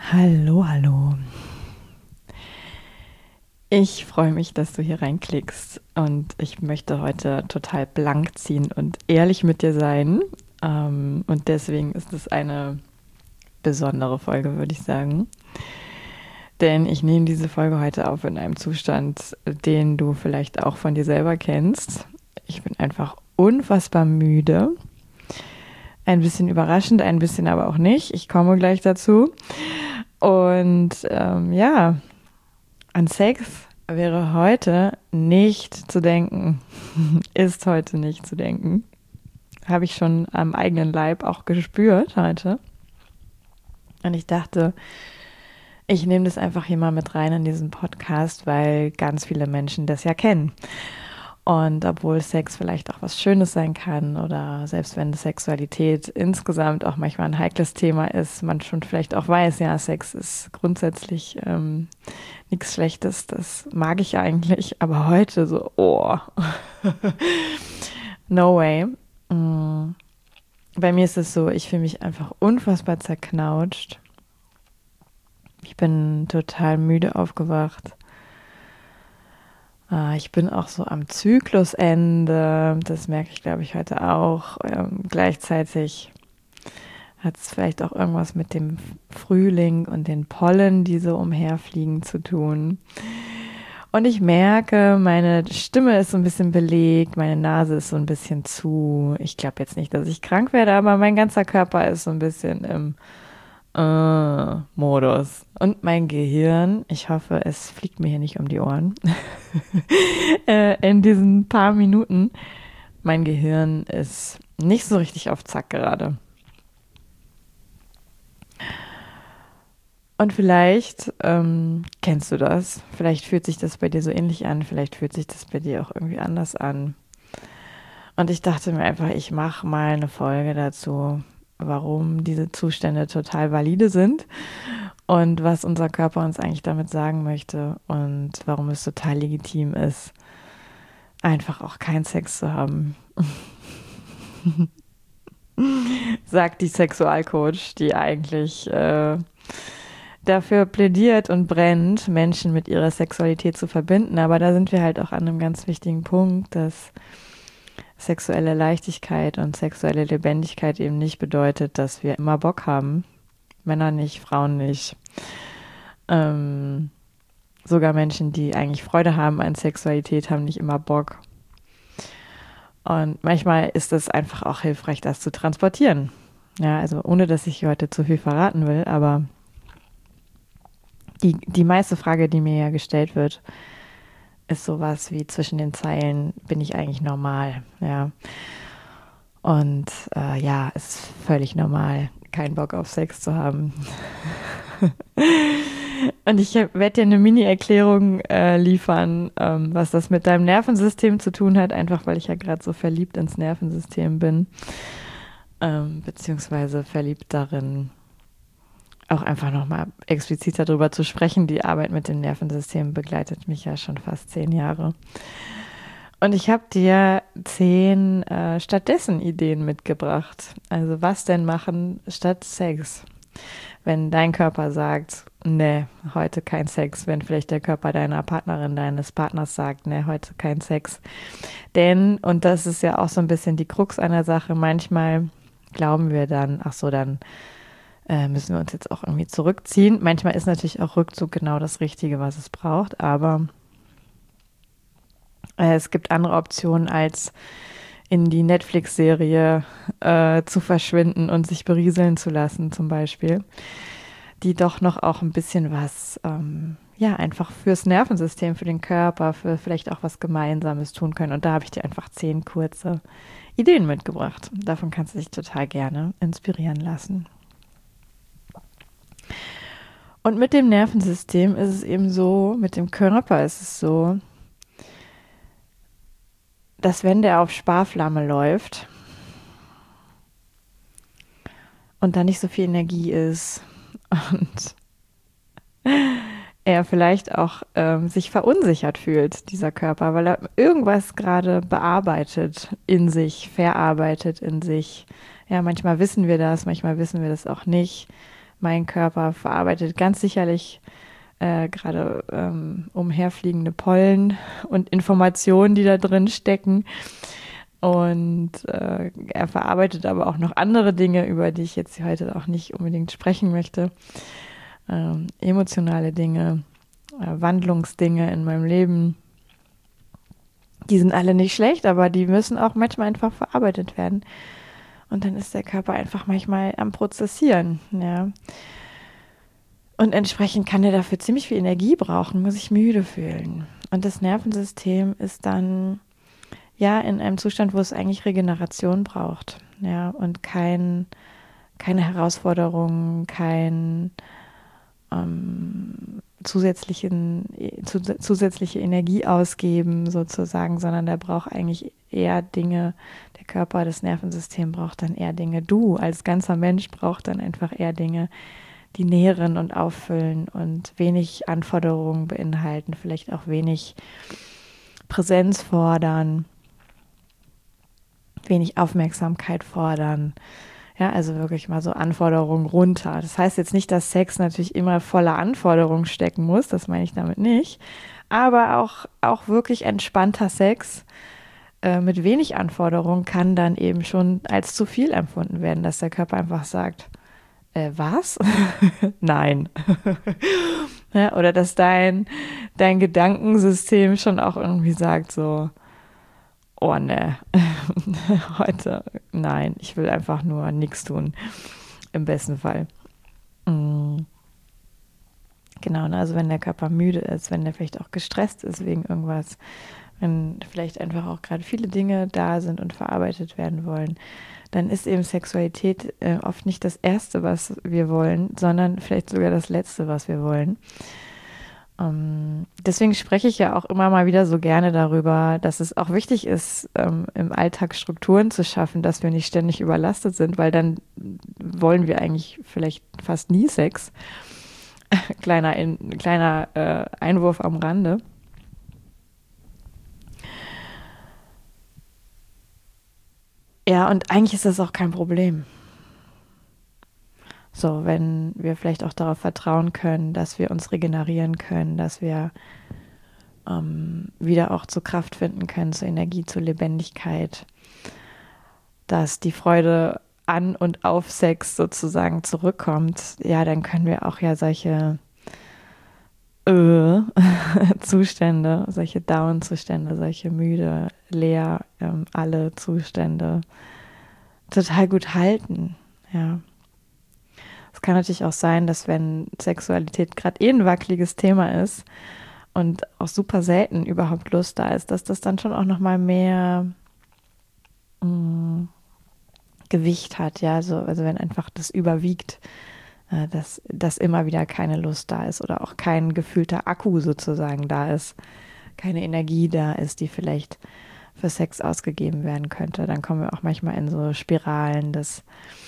Hallo, hallo. Ich freue mich, dass du hier reinklickst und ich möchte heute total blank ziehen und ehrlich mit dir sein. Und deswegen ist es eine besondere Folge, würde ich sagen. Denn ich nehme diese Folge heute auf in einem Zustand, den du vielleicht auch von dir selber kennst. Ich bin einfach unfassbar müde. Ein bisschen überraschend, ein bisschen aber auch nicht. Ich komme gleich dazu. Und ja, an Sex wäre heute nicht zu denken. Ist heute nicht zu denken. Habe ich schon am eigenen Leib auch gespürt heute. Und ich dachte, ich nehme das einfach hier mal mit rein in diesen Podcast, weil ganz viele Menschen das ja kennen. Und obwohl Sex vielleicht auch was Schönes sein kann oder selbst wenn Sexualität insgesamt auch manchmal ein heikles Thema ist, man schon vielleicht auch weiß, ja, Sex ist grundsätzlich nichts Schlechtes, das mag ich eigentlich, aber heute so, oh, no way. Bei mir ist es so, ich fühle mich einfach unfassbar zerknautscht. Ich bin total müde aufgewacht. Ich bin auch so am Zyklusende. Das merke ich, glaube ich, heute auch. Gleichzeitig hat es vielleicht auch irgendwas mit dem Frühling und den Pollen, die so umherfliegen, zu tun. Und ich merke, meine Stimme ist so ein bisschen belegt, meine Nase ist so ein bisschen zu. Ich glaube jetzt nicht, dass ich krank werde, aber mein ganzer Körper ist so ein bisschen im Modus. Und mein Gehirn, ich hoffe, es fliegt mir hier nicht um die Ohren, in diesen paar Minuten, mein Gehirn ist nicht so richtig auf Zack gerade. Und vielleicht kennst du das, vielleicht fühlt sich das bei dir so ähnlich an, vielleicht fühlt sich das bei dir auch irgendwie anders an. Und ich dachte mir einfach, ich mache mal eine Folge dazu, warum diese Zustände total valide sind und was unser Körper uns eigentlich damit sagen möchte und warum es total legitim ist, einfach auch keinen Sex zu haben. Sagt die Sexualcoach, die eigentlich dafür plädiert und brennt, Menschen mit ihrer Sexualität zu verbinden. Aber da sind wir halt auch an einem ganz wichtigen Punkt, dass sexuelle Leichtigkeit und sexuelle Lebendigkeit eben nicht bedeutet, dass wir immer Bock haben. Männer nicht, Frauen nicht. Sogar Menschen, die eigentlich Freude haben an Sexualität, haben nicht immer Bock. Und manchmal ist es einfach auch hilfreich, das zu transportieren. Ja, also ohne, dass ich heute zu viel verraten will, aber die meiste Frage, die mir ja gestellt wird, ist sowas wie zwischen den Zeilen, bin ich eigentlich normal? Ja. Und ja, es ist völlig normal, keinen Bock auf Sex zu haben. Und ich werde dir eine Mini-Erklärung liefern, was das mit deinem Nervensystem zu tun hat, einfach weil ich ja gerade so verliebt ins Nervensystem bin, beziehungsweise verliebt darin, auch einfach nochmal explizit darüber zu sprechen. Die Arbeit mit dem Nervensystem begleitet mich ja schon fast 10 Jahre. Und ich habe dir 10 stattdessen Ideen mitgebracht. Also was denn machen statt Sex? Wenn dein Körper sagt, nee, heute kein Sex. Wenn vielleicht der Körper deiner Partnerin, deines Partners sagt, nee, heute kein Sex. Denn, und das ist ja auch so ein bisschen die Krux einer Sache, manchmal glauben wir dann, ach so, dann müssen wir uns jetzt auch irgendwie zurückziehen. Manchmal ist natürlich auch Rückzug genau das Richtige, was es braucht, aber es gibt andere Optionen, als in die Netflix-Serie zu verschwinden und sich berieseln zu lassen, zum Beispiel, die doch noch auch ein bisschen was, ja, einfach fürs Nervensystem, für den Körper, für vielleicht auch was Gemeinsames tun können. Und da habe ich dir einfach 10 kurze Ideen mitgebracht. Davon kannst du dich total gerne inspirieren lassen. Und mit dem Nervensystem ist es eben so, mit dem Körper ist es so, dass wenn der auf Sparflamme läuft und da nicht so viel Energie ist und er vielleicht auch sich verunsichert fühlt, dieser Körper, weil er irgendwas gerade bearbeitet in sich, verarbeitet in sich. Ja, manchmal wissen wir das auch nicht. Mein Körper verarbeitet ganz sicherlich gerade umherfliegende Pollen und Informationen, die da drin stecken. Und er verarbeitet aber auch noch andere Dinge, über die ich jetzt heute auch nicht unbedingt sprechen möchte. Emotionale Dinge, Wandlungsdinge in meinem Leben. Die sind alle nicht schlecht, aber die müssen auch manchmal einfach verarbeitet werden. Und dann ist der Körper einfach manchmal am Prozessieren. Ja. Und entsprechend kann er dafür ziemlich viel Energie brauchen, muss sich müde fühlen. Und das Nervensystem ist dann ja in einem Zustand, wo es eigentlich Regeneration braucht. Ja, und keine Herausforderungen, kein zusätzliche Energie ausgeben sozusagen, sondern der braucht eigentlich eher Dinge, der Körper, das Nervensystem braucht dann eher Dinge. Du als ganzer Mensch braucht dann einfach eher Dinge, die nähren und auffüllen und wenig Anforderungen beinhalten, vielleicht auch wenig Präsenz fordern, wenig Aufmerksamkeit fordern. Ja, also wirklich mal so Anforderungen runter. Das heißt jetzt nicht, dass Sex natürlich immer voller Anforderungen stecken muss, das meine ich damit nicht. Aber auch wirklich entspannter Sex mit wenig Anforderungen kann dann eben schon als zu viel empfunden werden, dass der Körper einfach sagt, was? Nein. Ja, oder dass dein Gedankensystem schon auch irgendwie sagt so, oh ne, heute, nein, ich will einfach nur nichts tun, im besten Fall. Mhm. Genau, ne? Also wenn der Körper müde ist, wenn der vielleicht auch gestresst ist wegen irgendwas, wenn vielleicht einfach auch gerade viele Dinge da sind und verarbeitet werden wollen, dann ist eben Sexualität oft nicht das Erste, was wir wollen, sondern vielleicht sogar das Letzte, was wir wollen. Deswegen spreche ich ja auch immer mal wieder so gerne darüber, dass es auch wichtig ist, im Alltag Strukturen zu schaffen, dass wir nicht ständig überlastet sind, weil dann wollen wir eigentlich vielleicht fast nie Sex. Kleiner Einwurf am Rande. Ja, und eigentlich ist das auch kein Problem. So, wenn wir vielleicht auch darauf vertrauen können, dass wir uns regenerieren können, dass wir wieder auch zur Kraft finden können, zur Energie, zur Lebendigkeit, dass die Freude an und auf Sex sozusagen zurückkommt, ja, dann können wir auch ja solche Zustände, solche Down-Zustände, solche müde, leer, alle Zustände total gut halten, ja. Es kann natürlich auch sein, dass wenn Sexualität gerade ein wackeliges Thema ist und auch super selten überhaupt Lust da ist, dass das dann schon auch nochmal mehr Gewicht hat, ja, also wenn einfach das überwiegt, dass immer wieder keine Lust da ist oder auch kein gefühlter Akku sozusagen da ist, keine Energie da ist, die vielleicht für Sex ausgegeben werden könnte, dann kommen wir auch manchmal in so Spiralen, dass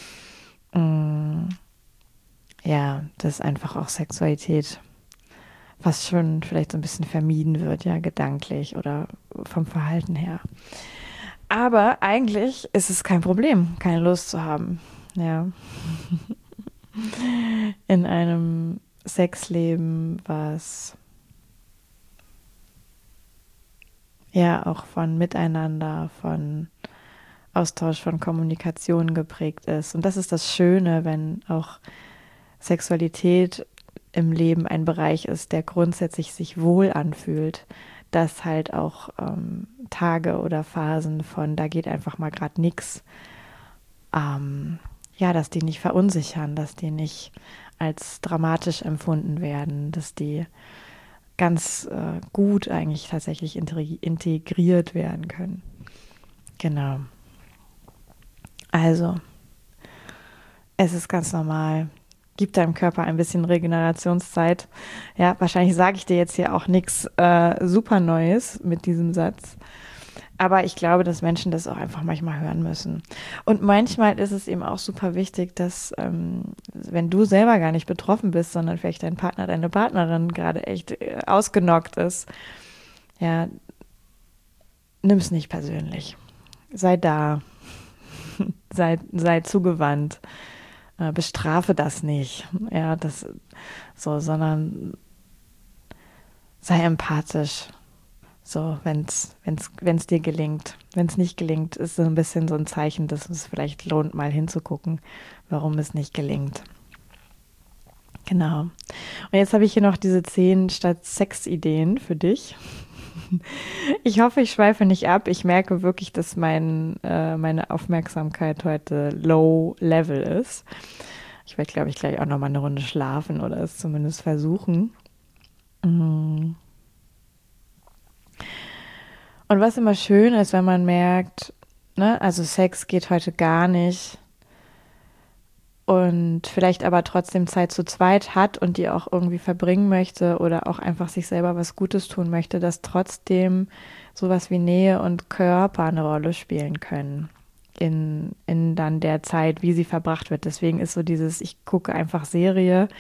dass einfach auch Sexualität fast schon vielleicht so ein bisschen vermieden wird, ja, gedanklich oder vom Verhalten her. Aber eigentlich ist es kein Problem, keine Lust zu haben, ja. In einem Sexleben, was ja auch von Miteinander, von Austausch, von Kommunikation geprägt ist. Und das ist das Schöne, wenn auch Sexualität im Leben ein Bereich ist, der grundsätzlich sich wohl anfühlt, dass halt auch Tage oder Phasen von, da geht einfach mal gerade nichts, dass die nicht verunsichern, dass die nicht als dramatisch empfunden werden, dass die ganz gut eigentlich tatsächlich integriert werden können. Genau. Also, es ist ganz normal. Gib deinem Körper ein bisschen Regenerationszeit. Ja, wahrscheinlich sage ich dir jetzt hier auch nichts super Neues mit diesem Satz. Aber ich glaube, dass Menschen das auch einfach manchmal hören müssen. Und manchmal ist es eben auch super wichtig, dass, wenn du selber gar nicht betroffen bist, sondern vielleicht dein Partner, deine Partnerin gerade echt ausgenockt ist, ja, nimm es nicht persönlich. Sei da. Sei zugewandt. bestrafe das nicht, ja, das so, sondern sei empathisch. So, wenn's dir gelingt. Wenn es nicht gelingt, ist so ein bisschen so ein Zeichen, dass es vielleicht lohnt, mal hinzugucken, warum es nicht gelingt. Genau. Und jetzt habe ich hier noch diese 10 statt 6 Ideen für dich. Ich hoffe, ich schweife nicht ab. Ich merke wirklich, dass meine Aufmerksamkeit heute low level ist. Ich werde, glaube ich, gleich auch noch mal eine Runde schlafen oder es zumindest versuchen. Und was immer schön ist, wenn man merkt, ne, also Sex geht heute gar nicht und vielleicht aber trotzdem Zeit zu zweit hat und die auch irgendwie verbringen möchte oder auch einfach sich selber was Gutes tun möchte, dass trotzdem sowas wie Nähe und Körper eine Rolle spielen können in dann der Zeit, wie sie verbracht wird. Deswegen ist so dieses, ich gucke einfach Serie.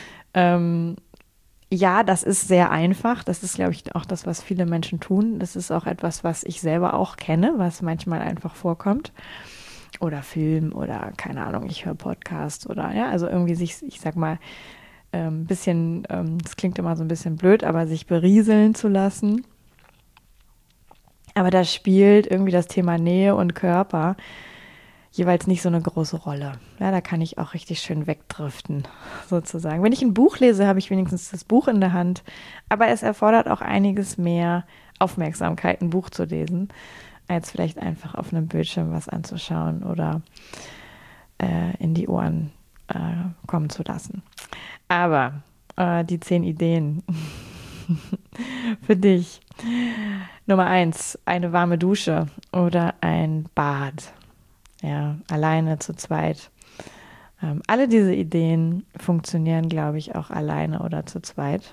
Ja, das ist sehr einfach. Das ist, glaube ich, auch das, was viele Menschen tun. Das ist auch etwas, was ich selber auch kenne, was manchmal einfach vorkommt. Oder Film oder keine Ahnung, ich höre Podcast oder ja, also irgendwie sich, ich sag mal, ein bisschen, das klingt immer so ein bisschen blöd, aber sich berieseln zu lassen. Aber da spielt irgendwie das Thema Nähe und Körper jeweils nicht so eine große Rolle. Ja, da kann ich auch richtig schön wegdriften, sozusagen. Wenn ich ein Buch lese, habe ich wenigstens das Buch in der Hand. Aber es erfordert auch einiges mehr Aufmerksamkeit, ein Buch zu lesen, als vielleicht einfach auf einem Bildschirm was anzuschauen oder in die Ohren kommen zu lassen. Aber die 10 Ideen für dich. Nummer 1, eine warme Dusche oder ein Bad. Ja, alleine, zu zweit. Alle diese Ideen funktionieren, glaube ich, auch alleine oder zu zweit.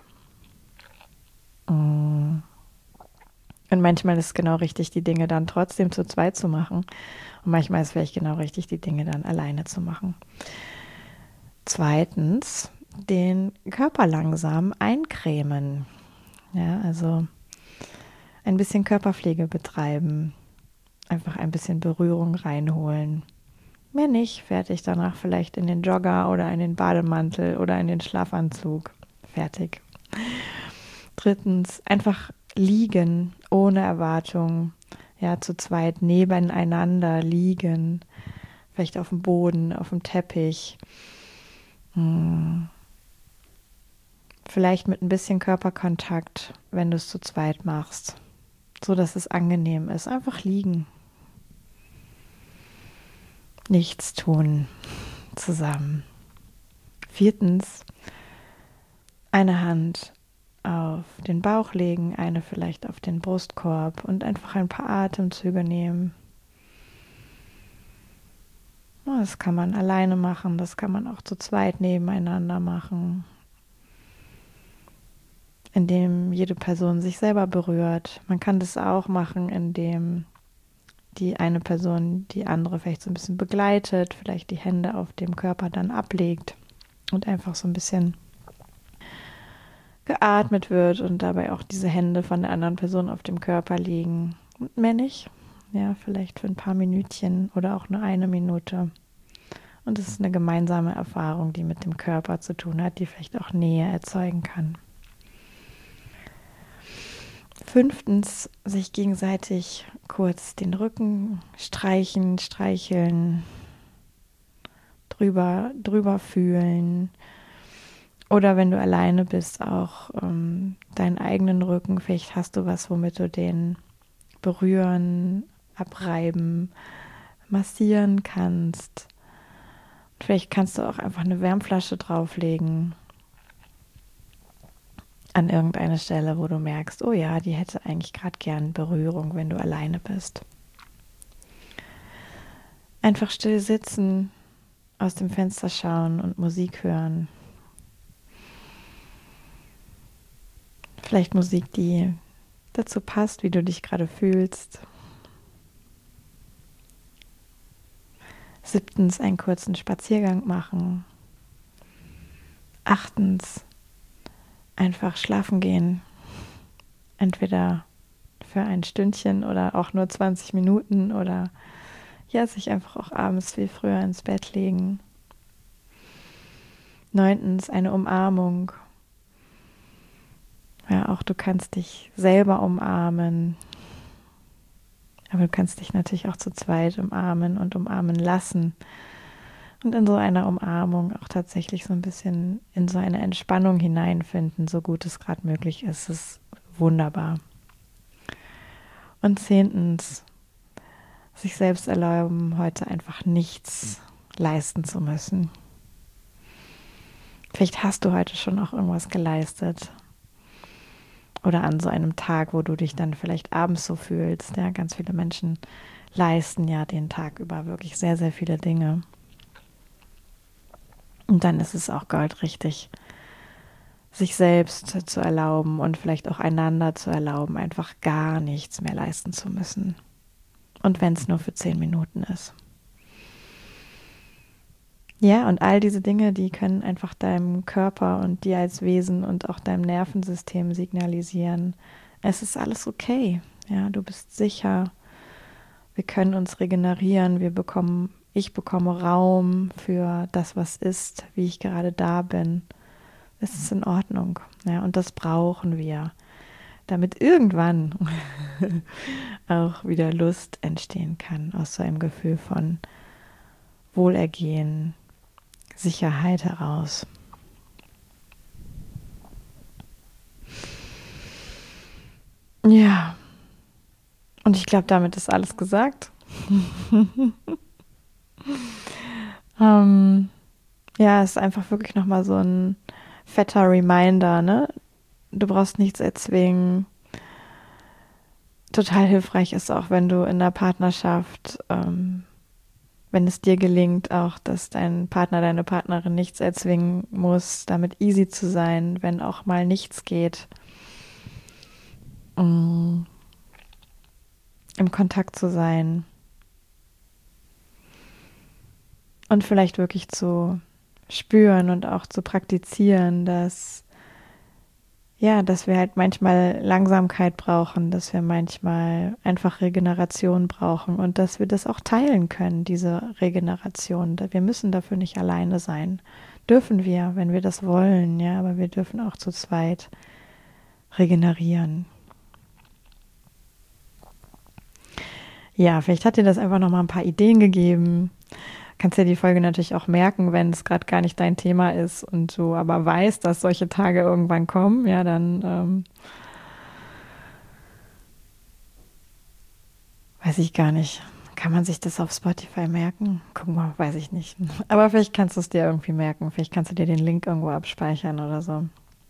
Und manchmal ist es genau richtig, die Dinge dann trotzdem zu zweit zu machen. Und manchmal ist es vielleicht genau richtig, die Dinge dann alleine zu machen. Zweitens, den Körper langsam eincremen. Ja, also ein bisschen Körperpflege betreiben. Einfach ein bisschen Berührung reinholen. Mehr nicht, fertig. Danach vielleicht in den Jogger oder in den Bademantel oder in den Schlafanzug. Fertig. Drittens, einfach liegen, ohne Erwartung. Ja, zu zweit nebeneinander liegen. Vielleicht auf dem Boden, auf dem Teppich. Vielleicht mit ein bisschen Körperkontakt, wenn du es zu zweit machst. So, dass es angenehm ist. Einfach liegen. Nichts tun. Zusammen. Viertens, eine Hand auf den Bauch legen, eine vielleicht auf den Brustkorb und einfach ein paar Atemzüge nehmen. Das kann man alleine machen, das kann man auch zu zweit nebeneinander machen, indem jede Person sich selber berührt. Man kann das auch machen, indem die eine Person die andere vielleicht so ein bisschen begleitet, vielleicht die Hände auf dem Körper dann ablegt und einfach so ein bisschen geatmet wird und dabei auch diese Hände von der anderen Person auf dem Körper liegen. Und mehr nicht. Ja, vielleicht für ein paar Minütchen oder auch nur eine Minute. Und es ist eine gemeinsame Erfahrung, die mit dem Körper zu tun hat, die vielleicht auch Nähe erzeugen kann. Fünftens, sich gegenseitig kurz den Rücken streichen, streicheln, drüber fühlen. Oder wenn du alleine bist, auch deinen eigenen Rücken. Vielleicht hast du was, womit du den berühren, abreiben, massieren kannst. Vielleicht kannst du auch einfach eine Wärmflasche drauflegen an irgendeine Stelle, wo du merkst, oh ja, die hätte eigentlich gerade gern Berührung, wenn du alleine bist. Einfach still sitzen, aus dem Fenster schauen und Musik hören. Vielleicht Musik, die dazu passt, wie du dich gerade fühlst. Siebtens, einen kurzen Spaziergang machen. Achtens, einfach schlafen gehen. Entweder für ein Stündchen oder auch nur 20 Minuten oder ja, sich einfach auch abends viel früher ins Bett legen. 9. eine Umarmung. Ja, auch du kannst dich selber umarmen. Aber du kannst dich natürlich auch zu zweit umarmen und umarmen lassen. Und in so einer Umarmung auch tatsächlich so ein bisschen in so eine Entspannung hineinfinden, so gut es gerade möglich ist. Es ist wunderbar. Und 10. sich selbst erlauben, heute einfach nichts leisten zu müssen. Vielleicht hast du heute schon auch irgendwas geleistet. Oder an so einem Tag, wo du dich dann vielleicht abends so fühlst. Ja, ganz viele Menschen leisten ja den Tag über wirklich sehr, sehr viele Dinge. Und dann ist es auch goldrichtig, sich selbst zu erlauben und vielleicht auch einander zu erlauben, einfach gar nichts mehr leisten zu müssen. Und wenn es nur für 10 Minuten ist. Ja, und all diese Dinge, die können einfach deinem Körper und dir als Wesen und auch deinem Nervensystem signalisieren, es ist alles okay. Ja, du bist sicher. Wir können uns regenerieren. Ich bekomme Raum für das, was ist, wie ich gerade da bin. Es ist in Ordnung. Ja, und das brauchen wir, damit irgendwann auch wieder Lust entstehen kann aus so einem Gefühl von Wohlergehen, Sicherheit heraus. Ja, und ich glaube, damit ist alles gesagt. Ja, es ist einfach wirklich nochmal so ein fetter Reminder, ne? Du brauchst nichts erzwingen. Total hilfreich ist auch, wenn du in der Partnerschaft, wenn es dir gelingt, auch, dass dein Partner, deine Partnerin nichts erzwingen muss, damit easy zu sein, wenn auch mal nichts geht. Im Kontakt zu sein und vielleicht wirklich zu spüren und auch zu praktizieren, dass wir halt manchmal Langsamkeit brauchen, dass wir manchmal einfach Regeneration brauchen und dass wir das auch teilen können, diese Regeneration. Wir müssen dafür nicht alleine sein. Dürfen wir, wenn wir das wollen, ja, aber wir dürfen auch zu zweit regenerieren. Ja, vielleicht hat dir das einfach nochmal ein paar Ideen gegeben. Kannst dir die Folge natürlich auch merken, wenn es gerade gar nicht dein Thema ist und du aber weißt, dass solche Tage irgendwann kommen, ja, dann weiß ich gar nicht. Kann man sich das auf Spotify merken? Guck mal, weiß ich nicht. Aber vielleicht kannst du es dir irgendwie merken. Vielleicht kannst du dir den Link irgendwo abspeichern oder so.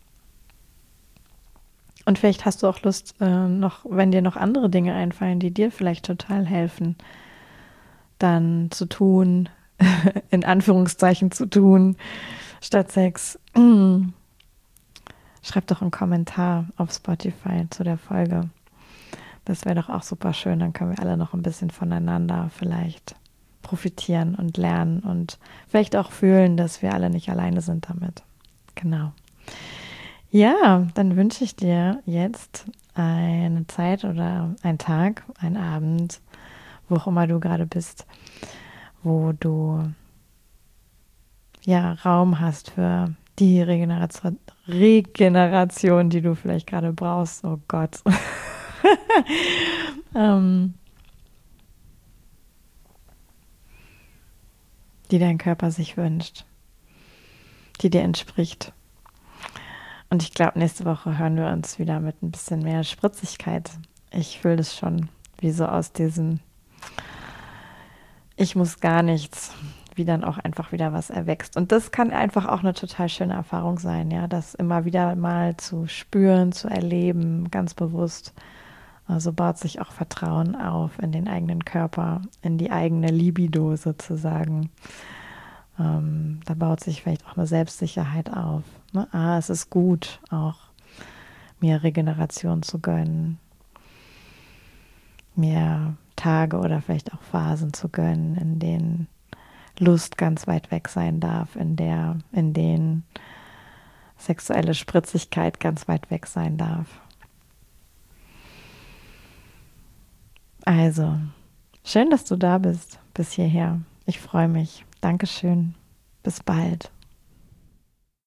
Und vielleicht hast du auch Lust, wenn dir noch andere Dinge einfallen, die dir vielleicht total helfen, dann zu tun, in Anführungszeichen zu tun, statt Sex. Schreib doch einen Kommentar auf Spotify zu der Folge. Das wäre doch auch super schön. Dann können wir alle noch ein bisschen voneinander vielleicht profitieren und lernen und vielleicht auch fühlen, dass wir alle nicht alleine sind damit. Genau. Ja, dann wünsche ich dir jetzt eine Zeit oder einen Tag, einen Abend, wo auch immer du gerade bist, wo du ja Raum hast für die Regeneration, die du vielleicht gerade brauchst. Oh Gott. Die dein Körper sich wünscht, die dir entspricht. Und ich glaube, nächste Woche hören wir uns wieder mit ein bisschen mehr Spritzigkeit. Ich fühle das schon, wie so aus diesem Ich muss gar nichts, wie dann auch einfach wieder was erwächst. Und das kann einfach auch eine total schöne Erfahrung sein, ja, das immer wieder mal zu spüren, zu erleben, ganz bewusst. Also baut sich auch Vertrauen auf in den eigenen Körper, in die eigene Libido sozusagen. Da baut sich vielleicht auch eine Selbstsicherheit auf. Ne? Es ist gut, auch mir Regeneration zu gönnen, mir Tage oder vielleicht auch Phasen zu gönnen, in denen Lust ganz weit weg sein darf, in denen sexuelle Spritzigkeit ganz weit weg sein darf. Also, schön, dass du da bist bis hierher. Ich freue mich. Dankeschön. Bis bald.